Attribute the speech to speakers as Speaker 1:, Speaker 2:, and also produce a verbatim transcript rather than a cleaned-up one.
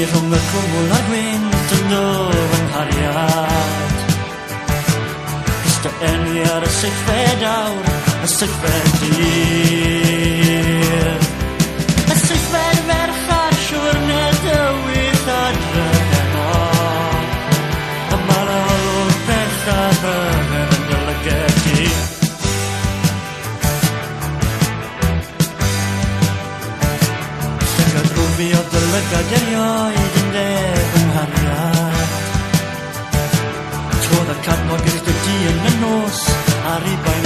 Speaker 1: rhwng y cwmwl a'r gwynt yn dod yng nghariad. Ysda enwi ar y seithfed awr, y seithfed dydd. Y seithfed ferch ar siwrne dywydd adre heno. Y ma'n olwg beth a hyfen yn golygedi. Llygad rwfi o dylygad erioed yn def yng nghariad. Trodd y cadmog ysda di yn y nos ar ei bain